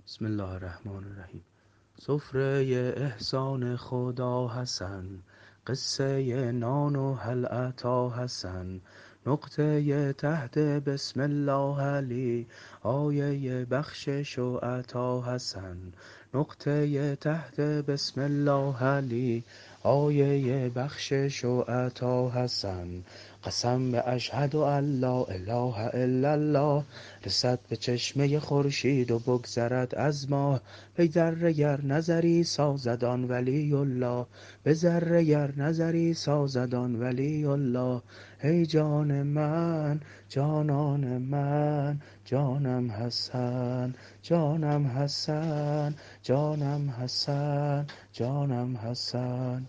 بسم الله الرحمن الرحیم. سفره احسان خدا حسن، قصه نان و هل اتی حسن، نقطه تحت بسم الله علی، آیه بخشش و عطا حسن، نقطه تحت بسم الله علی، آیه بخشش و عطا حسن. قسم به اشهد ان لا اله الا الله، رسد به چشمه خورشید و بگذرد از ماه، به ذره گر نظری سازد آن ولی الله، به ذره گر نظری سازد آن ولی الله. ای جان من جانان من، جانم حسن جانم حسن، جانم حسن جانم حسن.